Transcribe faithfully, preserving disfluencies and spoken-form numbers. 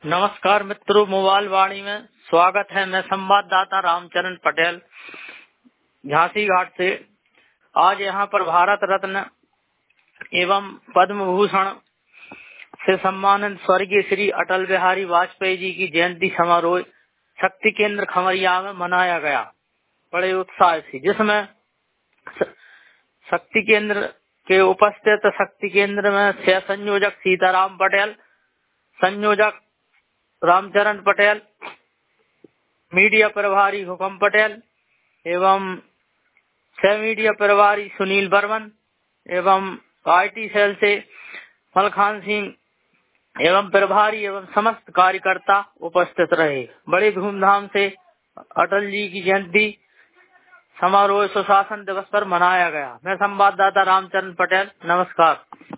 नमस्कार मित्रों, मोबाइल वाणी में स्वागत है। मैं संवाददाता रामचरण पटेल झांसी घाट से। आज यहाँ पर भारत रत्न एवं पद्म भूषण से सम्मानित स्वर्गीय श्री अटल बिहारी वाजपेयी जी की जयंती समारोह शक्ति केंद्र खमरिया में मनाया गया बड़े उत्साह से, जिसमें शक्ति केंद्र के उपस्थित शक्ति केंद्र में सह संयोजक सीताराम पटेल, संयोजक रामचरण पटेल, मीडिया प्रभारी हुकम पटेल एवं सह मीडिया प्रभारी सुनील बर्मन एवं आईटी सेल से मलखान सिंह एवं प्रभारी एवं समस्त कार्यकर्ता उपस्थित रहे। बड़े धूमधाम से अटल जी की जयंती समारोह सुशासन दिवस पर मनाया गया। मैं संवाददाता रामचरण पटेल, नमस्कार।